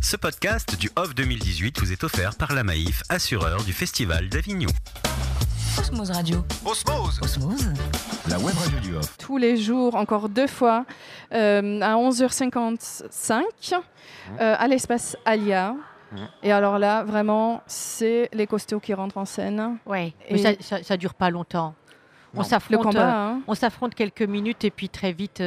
Ce podcast du Off 2018 vous est offert par la Maïf, assureur du Festival d'Avignon. Osmose Radio. Osmose. La web radio du Off. Tous les jours, encore 2 fois, à 11h55, à l'espace Alia. Et alors là, vraiment, c'est les costauds qui rentrent en scène. Ouais, Et mais ça dure pas longtemps. le combat, On s'affronte quelques minutes et puis très vite,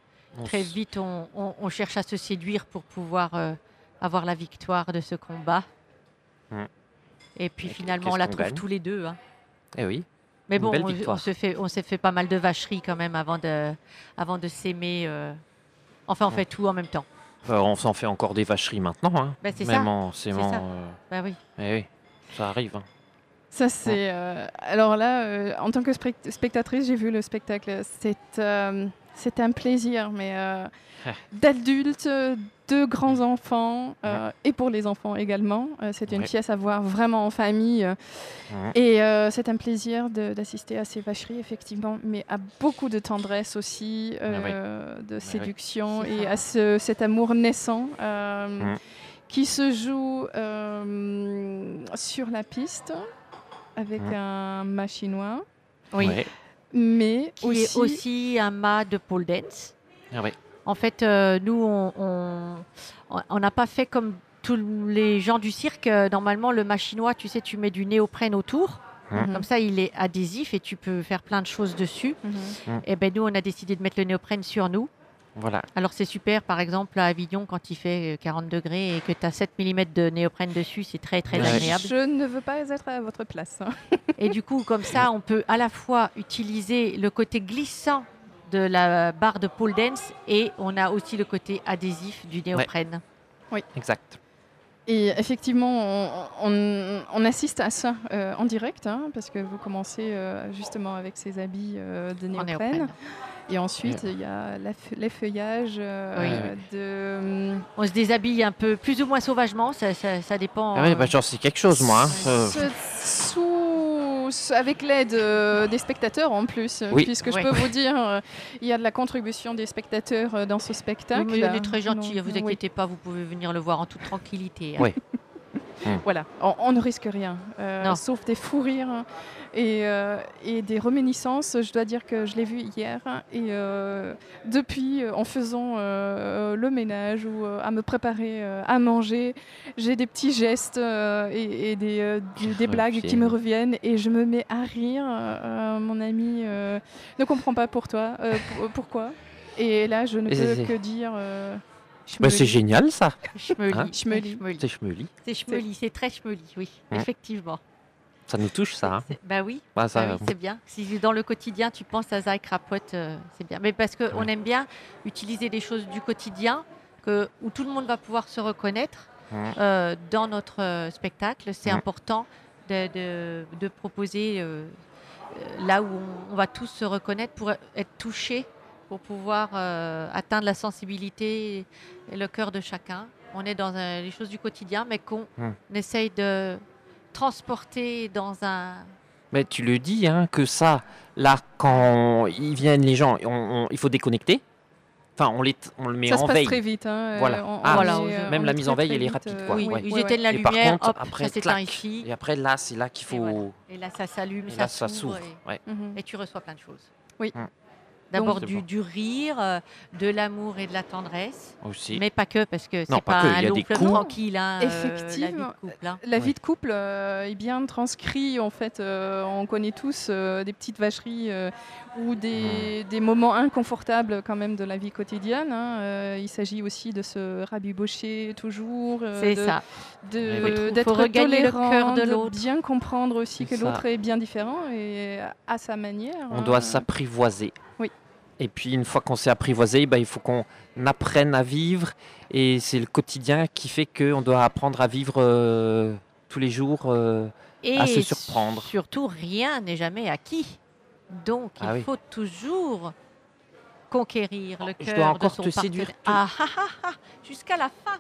on cherche à se séduire pour pouvoir avoir la victoire de ce combat. Et puis finalement, on la trouve tous les deux. Hein. Eh oui. Mais bon, belle on victoire. s'est fait pas mal de vacheries quand même avant de s'aimer. Enfin, on fait tout en même temps. On s'en fait encore des vacheries maintenant. Hein. Ben, c'est Même ça. en s'aimant. Bah oui. Eh oui, ça arrive. Hein. Ça, c'est... alors là, en tant que spectatrice, j'ai vu le spectacle. C'est un plaisir, mais d'adultes, de grands enfants, et pour les enfants également. C'est une pièce à voir vraiment en famille. Et c'est un plaisir d'assister à ces vacheries, effectivement, mais à beaucoup de tendresse aussi, de séduction et à cet amour naissant qui se joue sur la piste avec un mât chinois. Oui. Ouais. Mais Qui est aussi un mât de pole dance. Ah ouais. En fait, nous, on n'a pas fait comme tous les gens du cirque. Normalement, le mât chinois, tu sais, tu mets du néoprène autour. Comme ça, il est adhésif et tu peux faire plein de choses dessus. Et ben nous, on a décidé de mettre le néoprène sur nous. Voilà. Alors, c'est super, par exemple, à Avignon, quand il fait 40 degrés et que tu as 7 mm de néoprène dessus, c'est très, très agréable. Je ne veux pas être à votre place. Et du coup, comme ça, on peut à la fois utiliser le côté glissant de la barre de pole dance et on a aussi le côté adhésif du néoprène. Oui, exact. Et effectivement, on assiste à ça en direct, parce que vous commencez justement avec ces habits de néoprène. Et ensuite, il y a l'effeuillage de... On se déshabille un peu plus ou moins sauvagement, ça dépend. Ah oui, j'en sais quelque chose, moi. Avec l'aide des spectateurs en plus, puisque je peux vous dire, il y a de la contribution des spectateurs dans ce spectacle. Mais il est très gentil, ne vous inquiétez pas, vous pouvez venir le voir en toute tranquillité. Oui. Voilà, on ne risque rien, sauf des fous rires et des réminiscences. Je dois dire que je l'ai vu hier et depuis, en faisant le ménage ou à me préparer à manger, j'ai des petits gestes et des blagues qui me reviennent et je me mets à rire. Mon ami ne comprend pas pourquoi. Et là, je ne peux que dire... c'est génial, ça. Schmeuli. C'est schmeuli. C'est schmeuli, c'est très schmeuli, oui, effectivement. Ça nous touche, ça. Hein. Bah oui, oui, c'est bien. Si dans le quotidien, tu penses à Zach Rapote, c'est bien. Mais parce qu'on aime bien utiliser des choses du quotidien où tout le monde va pouvoir se reconnaître dans notre spectacle. C'est important de proposer là où on va tous se reconnaître pour être touchés, pour pouvoir atteindre la sensibilité et le cœur de chacun. On est dans les choses du quotidien, mais qu'on essaye de transporter dans un... Mais tu le dis, que ça, là, quand ils viennent, les gens, il faut déconnecter. Enfin, on le met ça en se passe veille. très vite. Voilà. Même la mise en veille, elle est rapide. Quoi. Oui, Ouais. ils éteignent la Et par lumière, contre, hop, après, ça s'éteint ici. Et après, là, c'est là qu'il faut... Et là, ça s'allume, Et là, ça s'ouvre. Et... et tu reçois plein de choses. Oui. D'abord Donc, du rire, de l'amour et de la tendresse. Aussi. Mais pas que, parce que c'est Non, pas pas que, un il y a long des fleuve coups. tranquille. Effectivement. La vie de couple est bien transcrite. En fait, on connaît tous des petites vacheries ou des moments inconfortables quand même de la vie quotidienne. Il s'agit aussi de se rabibocher toujours. C'est ça. D'être regagner le tolérant, cœur de l'autre. bien comprendre aussi que C'est l'autre ça. est bien différent et à sa manière. On doit s'apprivoiser. Oui. Et puis, une fois qu'on s'est apprivoisé, il faut qu'on apprenne à vivre. Et c'est le quotidien qui fait qu'on doit apprendre à vivre tous les jours, à se surprendre. Surtout, rien n'est jamais acquis. Donc, il faut toujours conquérir le cœur Je dois encore de son te séduire partenaire. Jusqu'à la fin.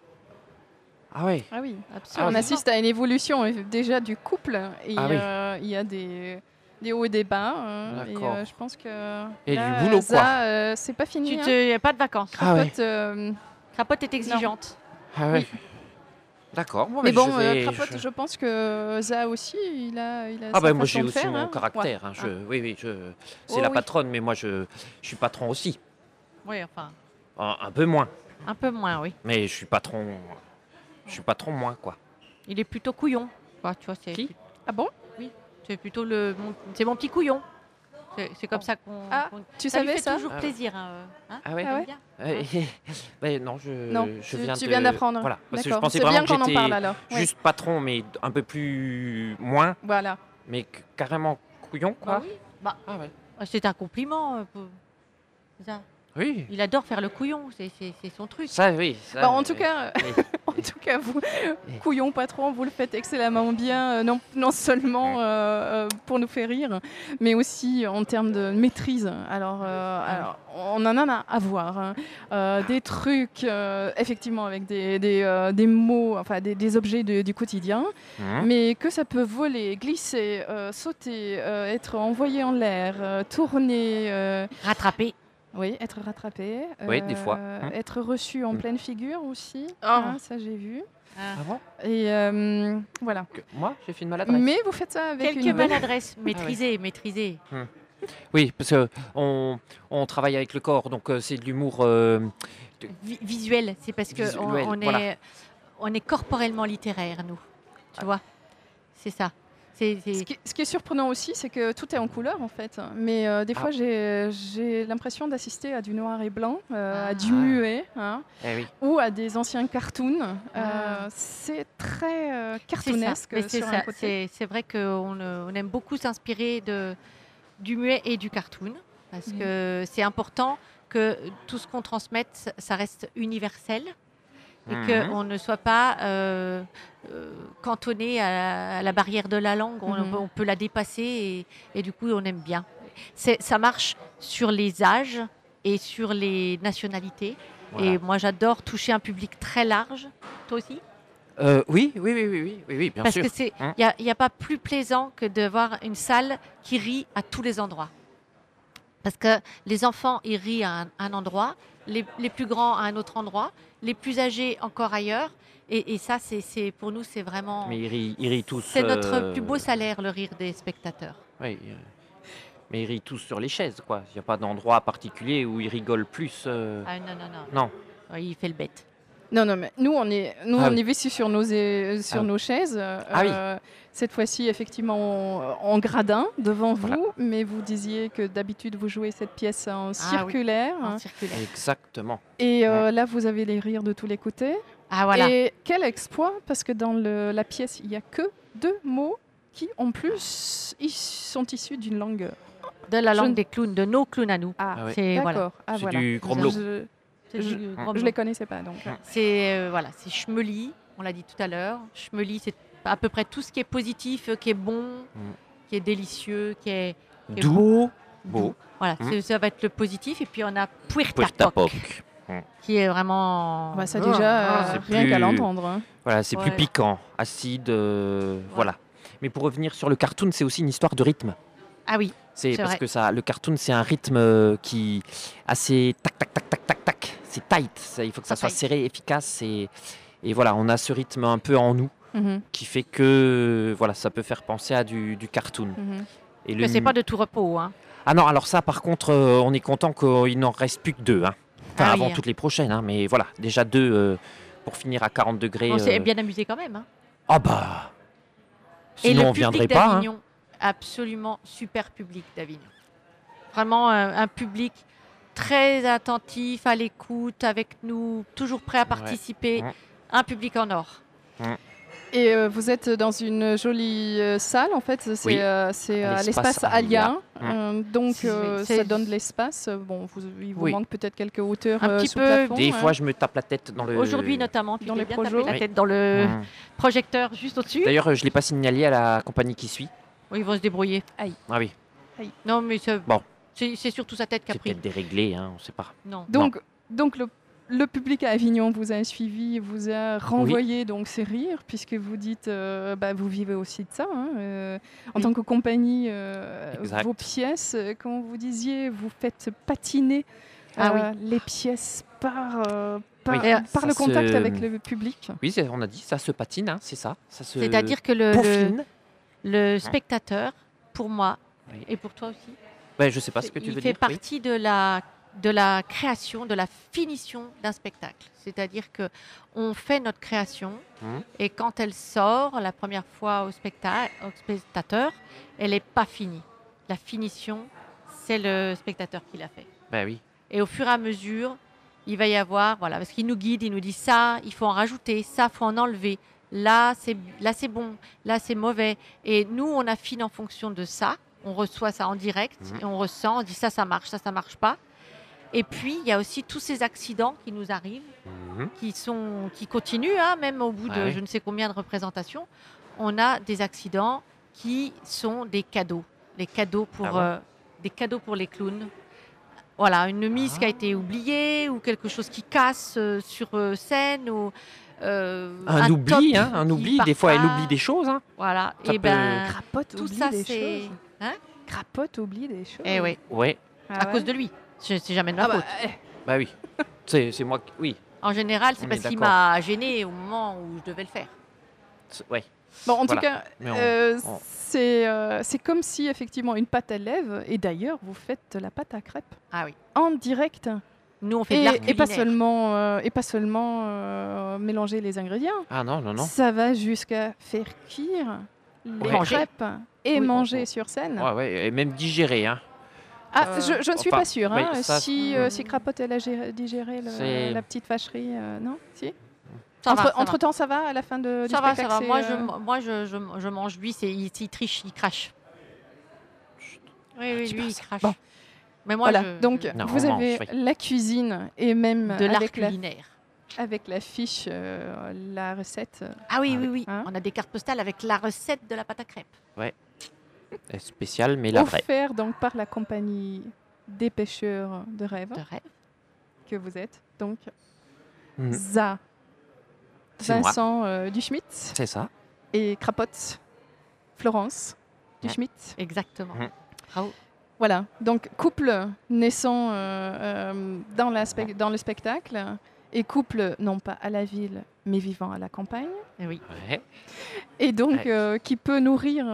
Ah oui. Ah oui, absolument. On assiste à une évolution déjà du couple. Et il y a des hauts et des bas. Et je pense que Et là, du boulot, quoi. c'est pas fini. Il n'y a pas de vacances. Crapote, Crapote est exigeante. Ah ouais. D'accord. Mais bon, Crapote, je pense que Ça aussi, il a sa moi façon j'ai de aussi faire, mon hein. caractère. Ouais. Hein. Oui, c'est Oh la oui. patronne, mais moi je suis patron aussi. Oui, enfin, Un peu moins, un peu moins, oui. mais je suis patron. Je suis patron moins, quoi. Il est plutôt couillon. Quoi, tu vois, Qui Ah bon? c'est plutôt c'est mon petit couillon. C'est comme ça qu'on. Ah, tu ça lui savais fait ça? toujours Ah ouais. plaisir. Ah ouais. Ah ouais? Bien. Non, Non, je tu viens d'apprendre. Voilà, parce que je D'accord. pensais C'est vraiment bien que qu'on en j'étais parle alors. Oui. juste patron, mais un peu plus moins, Voilà. mais carrément couillon, quoi. Bah oui. Bah, Ah ouais. c'est un compliment. Ça. Oui. Il adore faire le couillon, c'est son truc. Ça, oui. Ça, Bah, en tout cas, oui. En tout cas, vous, couillon patron, vous le faites excellemment bien, non seulement pour nous faire rire, mais aussi en termes de maîtrise. Alors, on en a à voir. Hein. Des trucs, effectivement, avec des mots, enfin des objets du quotidien, mais que ça peut voler, glisser, sauter, être envoyé en l'air, tourner. Rattraper. Oui, être rattrapé. Oui, des fois. Être reçu en pleine figure aussi. Oh. Hein, ça, j'ai vu. Ah bon Et voilà. Moi, j'ai fait une maladresse. Mais vous faites ça avec Quelques une... maladresses maîtrisées. Oui, parce qu'on travaille avec le corps, donc c'est de l'humour. Visuel, c'est parce que Visuel, on, on est corporellement littéraire, nous. Tu vois. C'est ça. Ce qui est surprenant aussi, c'est que tout est en couleur en fait. Mais des fois, j'ai l'impression d'assister à du noir et blanc, à du muet, hein, Oui. ou à des anciens cartoons. C'est très cartoonesque sur un côté. C'est vrai qu'on aime beaucoup s'inspirer du muet et du cartoon, parce que c'est important que tout ce qu'on transmette, ça reste universel. Et qu'on ne soit pas cantonné à la barrière de la langue. On peut la dépasser et du coup, on aime bien. Ça marche sur les âges et sur les nationalités. Voilà. Et moi, j'adore toucher un public très large. Toi aussi ? Oui, bien sûr. Parce qu'il n'y a pas plus plaisant que de voir une salle qui rit à tous les endroits. Parce que les enfants, ils rient à un endroit, les plus grands à un autre endroit, les plus âgés encore ailleurs. Et ça, pour nous, c'est vraiment... Mais ils rient tous... C'est notre plus beau salaire, le rire des spectateurs. Oui, mais ils rient tous sur les chaises, quoi. Il n'y a pas d'endroit particulier où ils rigolent plus. Ah non. Oui, il fait le bête. Non, mais nous, on est vêtus sur nos chaises. Cette fois-ci, effectivement, en gradin, devant vous. Mais vous disiez que d'habitude, vous jouez cette pièce en circulaire. Oui, en circulaire. Exactement. Et là, vous avez les rires de tous les côtés. Ah, voilà. Et quel exploit, parce que dans la pièce, il n'y a que 2 mots qui, en plus, ils sont issus d'une langue... De la langue des clowns, de nos clowns à nous. Ah, c'est d'accord. C'est du grommelot. Je ne les connaissais pas, donc. C'est Schmeli, on l'a dit tout à l'heure. Schmeli, c'est à peu près tout ce qui est positif, qui est bon, qui est délicieux, qui est doux. Beau. Voilà, ça va être le positif. Et puis on a Puertapoc, qui est vraiment... ça déjà, rien qu'à l'entendre. Hein. Voilà, c'est plus piquant, acide, voilà. Mais pour revenir sur le cartoon, c'est aussi une histoire de rythme. Ah oui. C'est parce que le cartoon, c'est un rythme qui assez tac. C'est tight. Il faut que ça soit serré, efficace. Et voilà, on a ce rythme un peu en nous qui fait que voilà, ça peut faire penser à du cartoon. Mais c'est pas de tout repos. Hein. Ah non, alors ça, par contre, on est content qu'il n'en reste plus que 2. Hein. Enfin, avant toutes les prochaines. Hein, mais voilà, déjà 2 pour finir à 40 degrés. On s'est bien amusé quand même. Hein. Ah bah. Sinon, on ne viendrait pas. Absolument super public d'Avignon. Vraiment un public très attentif, à l'écoute, avec nous, toujours prêt à participer. Un public en or. Et vous êtes dans une jolie salle, en fait, c'est l'espace Alia. Donc ça donne de l'espace. Bon, il vous manque peut-être quelques hauteurs un petit sous peu. plafond. Des fois, je me tape la tête dans le... Aujourd'hui notamment, tu dans les bien projets. taper la tête dans le projecteur juste au-dessus. D'ailleurs, je ne l'ai pas signalé à la compagnie qui suit. Oui, ils vont se débrouiller. Aïe. Ah oui. Aïe. Non, mais c'est surtout sa tête qui a c'est pris. peut-être déréglé, hein, on ne sait pas. Non. Donc le public à Avignon vous a suivi, vous a renvoyé donc ces rires, puisque vous dites, vous vivez aussi de ça. Hein, en tant que compagnie, vos pièces, comme vous disiez, vous faites patiner les pièces par le contact avec le public. Oui, on a dit, ça se patine, hein, c'est ça. C'est-à-dire que le spectateur, pour moi, et pour toi aussi, je ne sais pas ce que tu veux dire. Il fait partie de la création, de la finition d'un spectacle. C'est-à-dire qu'on fait notre création et quand elle sort la première fois au spectateur, elle n'est pas finie. La finition, c'est le spectateur qui l'a fait. Oui. Et au fur et à mesure, il va y avoir, parce qu'il nous guide, il nous dit ça, il faut en rajouter, ça, il faut en enlever. Là, c'est bon, là, c'est mauvais. Et nous, on affine en fonction de ça. On reçoit ça en direct et on ressent, on dit ça marche, ça marche pas. Et puis, il y a aussi tous ces accidents qui nous arrivent, qui continuent, même au bout de je ne sais combien de représentations. On a des accidents qui sont des cadeaux. Des cadeaux pour les clowns. Voilà, une mise qui a été oubliée ou quelque chose qui casse sur scène ou un oubli. Des fois, elle oublie des choses. Hein. Voilà. Et Crapote tout oublie ça, des c'est. choses. Crapote oublie des choses. Eh oui. Ouais. À cause de lui. C'est jamais de ma faute. Oui. C'est moi. Oui. En général, c'est parce qu'il m'a gêné au moment où je devais le faire. Ouais. Bon, en tout cas, c'est comme si effectivement une pâte à lèvres, et d'ailleurs vous faites la pâte à crêpes en direct. Nous on fait de l'art culinaire. Et pas seulement mélanger les ingrédients. Ah non. Ça va jusqu'à faire cuire les crêpes et manger sur scène. Et même digérer. Hein. Je ne suis pas sûre. Si Crapote elle a digéré la petite vacherie, non si. Entre-temps, ça va à la fin du spectacle. Ça va. Moi, je mange. Lui, il triche, il crache. Oui, lui, il crache. Bon. Mais moi, donc, vous avez la cuisine et même de l'art culinaire. Avec la fiche, la recette. Ah oui. Hein? On a des cartes postales avec la recette de la pâte à crêpes. Ouais. Spéciale, mais la vraie. Offert donc par la compagnie des pêcheurs de rêve. Que vous êtes. Donc, Vincent Duschmitt. C'est ça. Et Crapote Florence Duschmitt. Exactement. Bravo. Voilà, donc couple naissant dans le spectacle et couple non pas à la ville mais vivant à la campagne. Oui. Et donc qui peut nourrir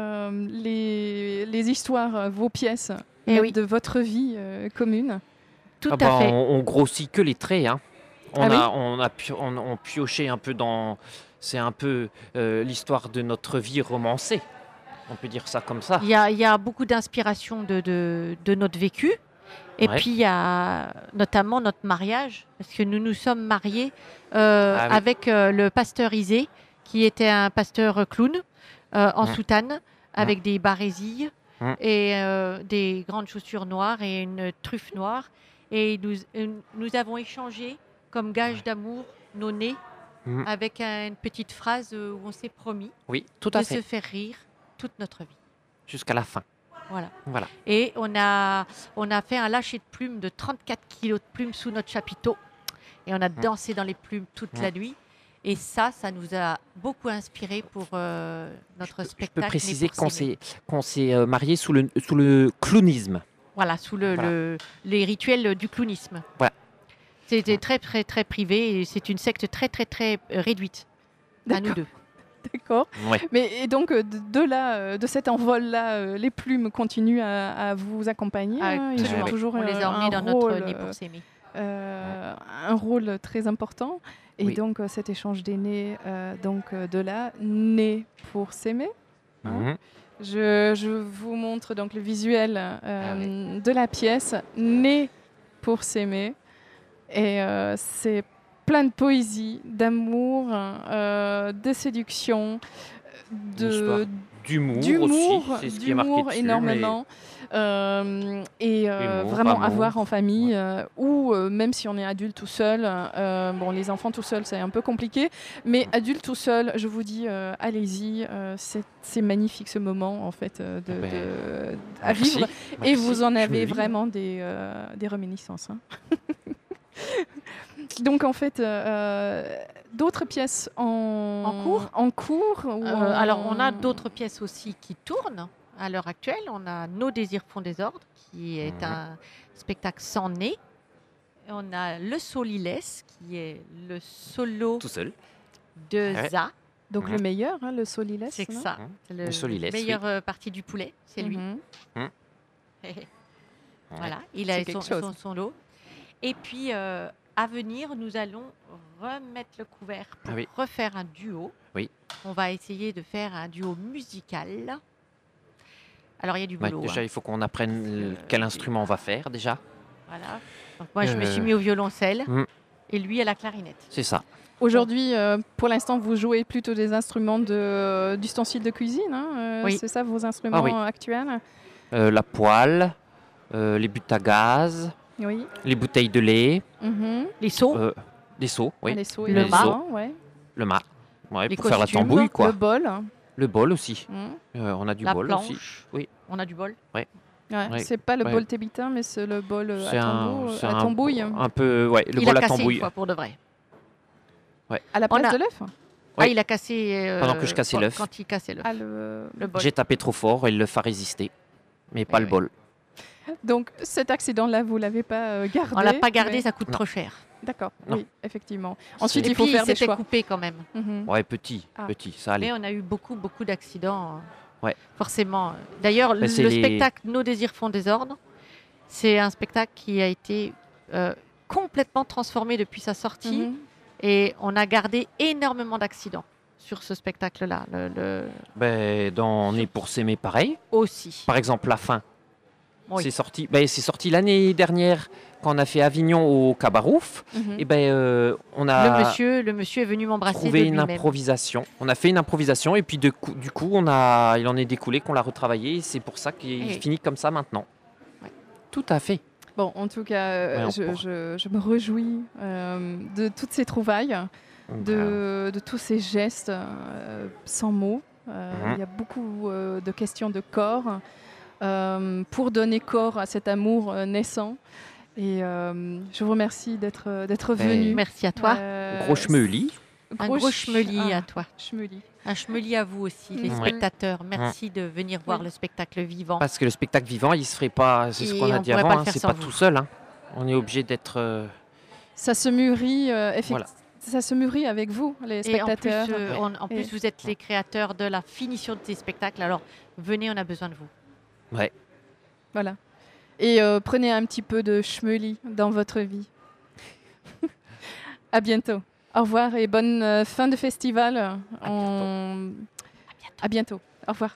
les histoires, vos pièces de votre vie commune. Tout à fait. On grossit que les traits, hein. On pioché un peu dans... C'est un peu l'histoire de notre vie romancée. On peut dire ça comme ça. Il y a beaucoup d'inspiration de notre vécu. Et puis, il y a notamment notre mariage. Parce que nous nous sommes mariés avec le pasteur Isé, qui était un pasteur clown en soutane, avec des barésilles et des grandes chaussures noires et une truffe noire. Et nous avons échangé comme gage d'amour nos nez avec une petite phrase où on s'est promis de se faire rire toute notre vie. Jusqu'à la fin. Voilà. Et on a fait un lâcher de plumes de 34 kilos de plumes sous notre chapiteau. Et on a dansé dans les plumes toute la nuit. Et ça nous a beaucoup inspiré pour notre spectacle. Je peux préciser qu'on s'est mariés sous le clownisme. Voilà, sous les rituels du clownisme. Voilà. C'était très, très, très privé et c'est une secte très, très, très réduite à nous deux. D'accord. Ouais. Mais et donc de cet envol-là, les plumes continuent à vous accompagner. Ils jouent toujours on les a emmenés dans notre nez pour s'aimer. Un rôle très important. Et donc cet échange des nez, de là, nez pour s'aimer. Je vous montre donc le visuel de la pièce, nez pour s'aimer. Et c'est plein de poésie, d'amour, de séduction, d'humour aussi, c'est ce qui est marqué dessus, énormément. Vraiment à voir en famille ou même si on est adulte tout seul. Les enfants tout seuls, c'est un peu compliqué. Mais adulte tout seul, je vous dis, allez-y. C'est magnifique ce moment en fait à vivre. Merci. Et vous en avez vraiment des réminiscences. Hein. Donc en fait, d'autres pièces en cours Alors on a d'autres pièces aussi qui tournent à l'heure actuelle. On a Nos désirs font désordre, qui est un spectacle sans nez, on a le Soliles, qui est le solo Tout seul. de ZA. Donc le meilleur, hein, le Soliles. C'est que ça. C'est Le Soliles, meilleure partie du poulet, c'est lui. Voilà, il a son lot. Et puis, à venir, nous allons remettre le couvert pour refaire un duo. Oui. On va essayer de faire un duo musical. Alors, il y a du boulot. Déjà, il faut qu'on apprenne quel instrument on va faire, déjà. Voilà. Donc, moi, je me suis mis au violoncelle et lui à la clarinette. C'est ça. Aujourd'hui, pour l'instant, vous jouez plutôt des instruments d'ustensiles de cuisine. Hein, oui. C'est ça, vos instruments actuels? La poêle, les buttes à gaz, les bouteilles de lait, les seaux. les seaux, oui. Les seaux, le mât. Le mât, pour costumes, faire la tambouille, quoi. Le bol. Le bol aussi. On a du bol planche. aussi. Oui. On a du bol. Ouais. C'est pas le bol tébitain, mais c'est le bol à tambouille. Un peu, le il bol a à cassé tambouille. une fois pour de vrai. À la place de l'œuf? Il a cassé. Pendant que je cassais l'œuf. Quand il cassait l'œuf. Le bol. J'ai tapé trop fort et l'œuf a résisté. Mais pas le bol. Donc cet accident-là, vous l'avez pas gardé? On l'a pas gardé, ça coûte trop cher. D'accord, Non. oui, effectivement. Ensuite, il faut faire des choix. coupé quand même. Ouais, petit, ça allait. Mais on a eu beaucoup d'accidents. Ouais. Forcément. D'ailleurs, le spectacle Nos désirs font désordre, c'est un spectacle qui a été complètement transformé depuis sa sortie. Et on a gardé énormément d'accidents sur ce spectacle-là. On est pour s'aimer pareil. Aussi. Par exemple, la fin. Oui. C'est sorti l'année dernière quand on a fait Avignon au Cabarouf. Et on a le monsieur est venu m'embrasser trouvé une improvisation. On a fait une improvisation et puis du coup il en est découlé qu'on l'a retravaillé. Et c'est pour ça qu'il finit comme ça maintenant. Ouais. Tout à fait. Bon, en tout cas, je me réjouis de toutes ces trouvailles, de tous ces gestes sans mots. Il y a beaucoup de questions de corps pour donner corps à cet amour naissant. Et je vous remercie d'être venu. Merci à toi. Gros schmeuli. Un gros schmeuli à toi. Schmeuli. Un schmeuli à vous aussi, les spectateurs. Merci de venir voir le spectacle vivant. Parce que le spectacle vivant, il ne se ferait pas, c'est ce qu'on a dit avant, c'est pas tout seul. Hein. On est obligé d'être... Ça se mûrit, ça se mûrit avec vous, les spectateurs. Et en plus, vous êtes les créateurs de la finition de ces spectacles. Alors, venez, on a besoin de vous. Ouais. Voilà. Et prenez un petit peu de schmeuli dans votre vie. À bientôt. Au revoir et bonne fin de festival. À bientôt. Au revoir.